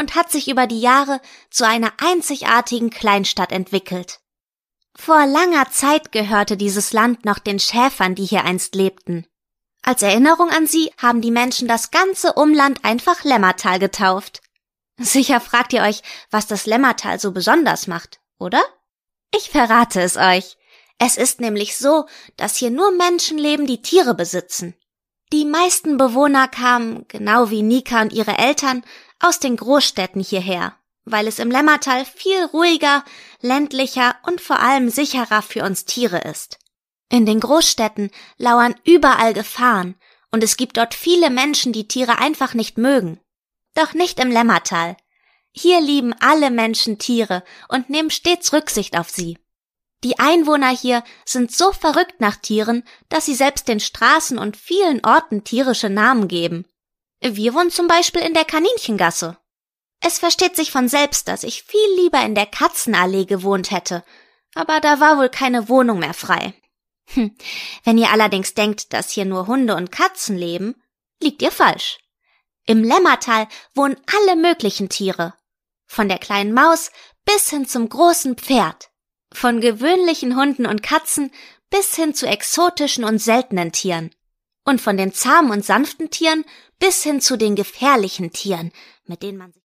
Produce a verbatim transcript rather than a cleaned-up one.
und hat sich über die Jahre zu einer einzigartigen Kleinstadt entwickelt. Vor langer Zeit gehörte dieses Land noch den Schäfern, die hier einst lebten. Als Erinnerung an sie haben die Menschen das ganze Umland einfach Lämmertal getauft. Sicher fragt ihr euch, was das Lämmertal so besonders macht, oder? Ich verrate es euch. Es ist nämlich so, dass hier nur Menschen leben, die Tiere besitzen. Die meisten Bewohner kamen, genau wie Nika und ihre Eltern, aus den Großstädten hierher, weil es im Lämmertal viel ruhiger, ländlicher und vor allem sicherer für uns Tiere ist. In den Großstädten lauern überall Gefahren und es gibt dort viele Menschen, die Tiere einfach nicht mögen. Doch nicht im Lämmertal. Hier lieben alle Menschen Tiere und nehmen stets Rücksicht auf sie. Die Einwohner hier sind so verrückt nach Tieren, dass sie selbst den Straßen und vielen Orten tierische Namen geben. Wir wohnen zum Beispiel in der Kaninchengasse. Es versteht sich von selbst, dass ich viel lieber in der Katzenallee gewohnt hätte, aber da war wohl keine Wohnung mehr frei. Hm. Wenn ihr allerdings denkt, dass hier nur Hunde und Katzen leben, liegt ihr falsch. Im Lämmertal wohnen alle möglichen Tiere. Von der kleinen Maus bis hin zum großen Pferd. Von gewöhnlichen Hunden und Katzen bis hin zu exotischen und seltenen Tieren. Und von den zahmen und sanften Tieren bis hin zu den gefährlichen Tieren, mit denen man sich